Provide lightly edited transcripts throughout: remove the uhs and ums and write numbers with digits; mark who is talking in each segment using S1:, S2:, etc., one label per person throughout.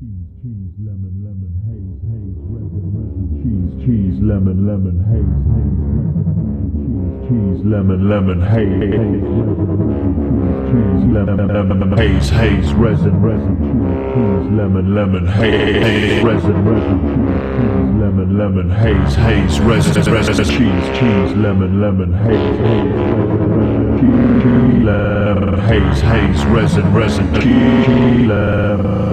S1: cheese, lemon, lemon, haze, haze, resin, resin, cheese, lemon, lemon, haze, haze, resin, cheese, lemon, lemon, haze, haze, resin, resin, cheese, lemon, lemon, haze, haze, resin, resin, cheese, lemon, lemon, haze, resin, resin, cheese, lemon, lemon, haze, haze, resin, resin, cheese, lemon, lemon, haze, haze, cheese, lemon, haze, haze, resin, resin, cheese, lemon,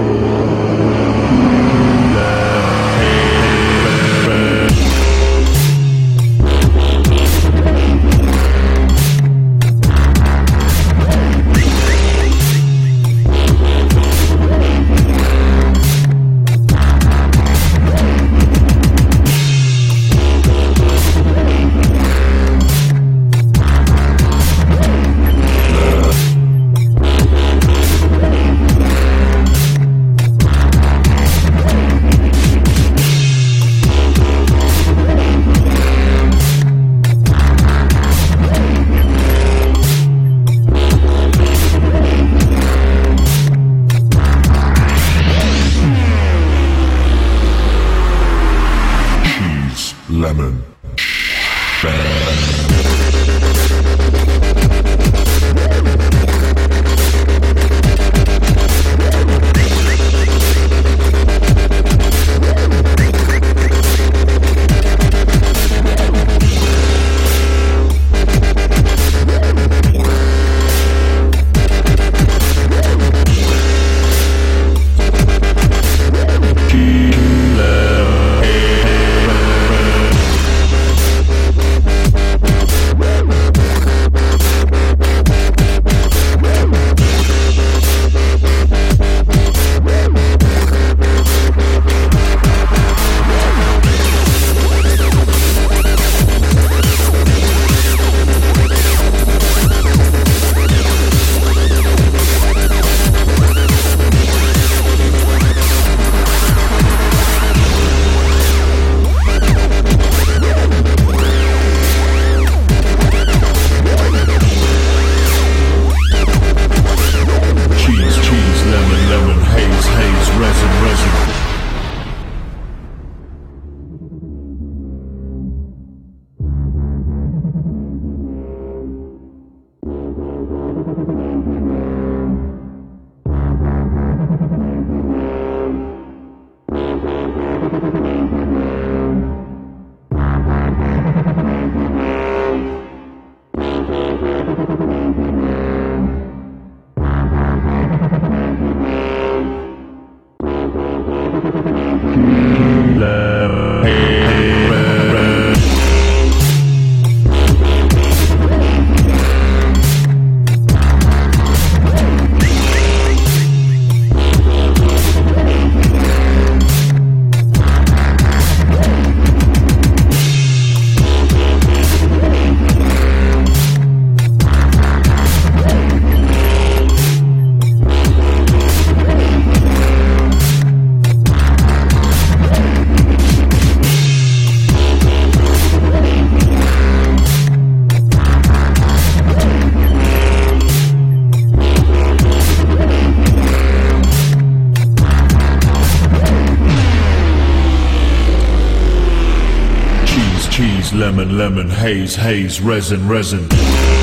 S1: lemon. Cheese, lemon, lemon, haze, haze, resin, resin.